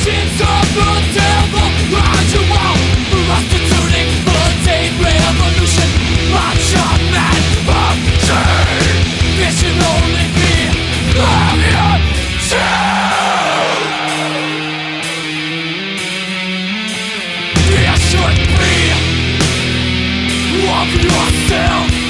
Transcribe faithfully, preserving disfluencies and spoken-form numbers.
Sins of the devil, round you all. Prostituting for day revolution. Macho man of shame. This should only be ammunition. You should be of yourself.